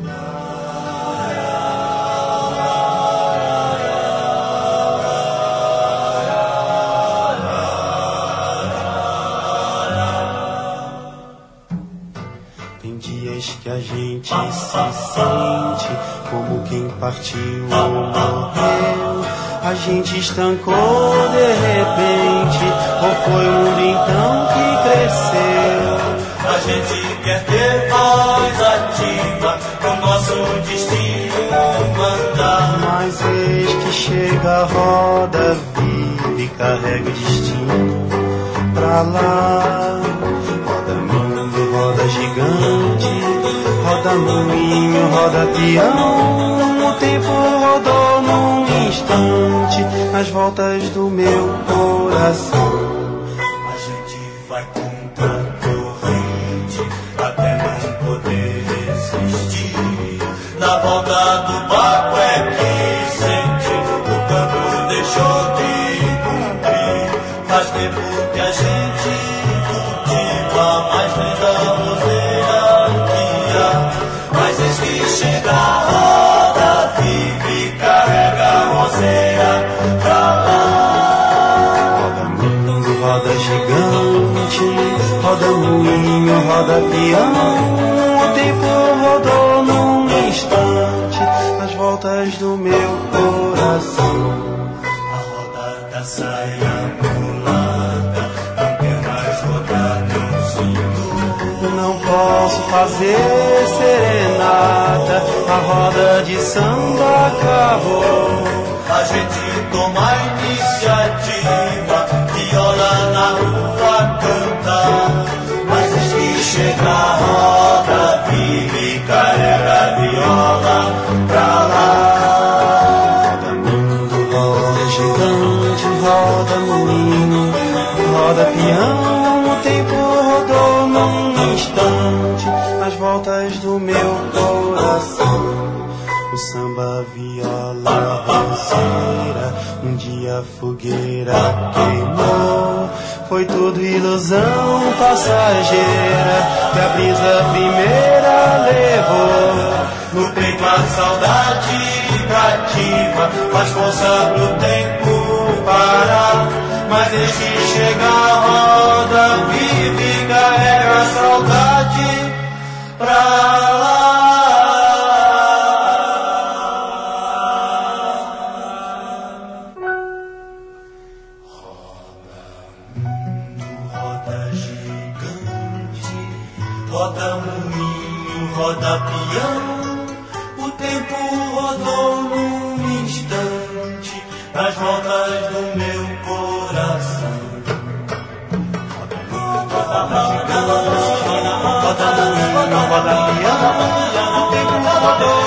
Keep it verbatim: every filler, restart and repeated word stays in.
Tem dias que a gente se sente como quem partiu ou morreu. A gente estancou de repente, ou foi o mundo então que cresceu? A gente quer ter voz ativa, com nosso destino mandar. Mas eis que chega a roda viva e carrega o destino pra lá. Roda mundo, roda gigante, roda moinho, roda peão. O tempo rodou num instante nas voltas do meu coração. A gente vai contra a corrente até não poder resistir. Na volta do barco é que sente o campo deixou de cumprir. Faz tempo que a gente cultiva mais linda roseira, mas eis que chega a roda viva e carrega a roseira pra lá. Roda mundo, roda gigante, roda moinho, roda peão. O tempo rodou num instante nas voltas do meu coração. A roda da saia mulata não quer mais rodar, não sinto. Não posso fazer serenata, a roda de samba acabou. A gente toma a iniciativa, viola na rua canta, mas eis que chega a roda viva e carrega a viola pra lá. Roda mundo, roda gigante, roda moinho, roda peão. O tempo rodou num instante nas voltas do meu coração. O samba, a viola, a roseira, um dia a fogueira queimou. Foi tudo ilusão passageira que a brisa primeira levou. No peito a saudade cativa, faz força pro tempo parar. Mas eis que chega a roda viva e carrega a saudade pra lá. Roda moinho, roda peão, o tempo rodou num instante nas voltas do meu coração. Roda mundo, roda gigante, roda moinho, roda peão, o tempo rodou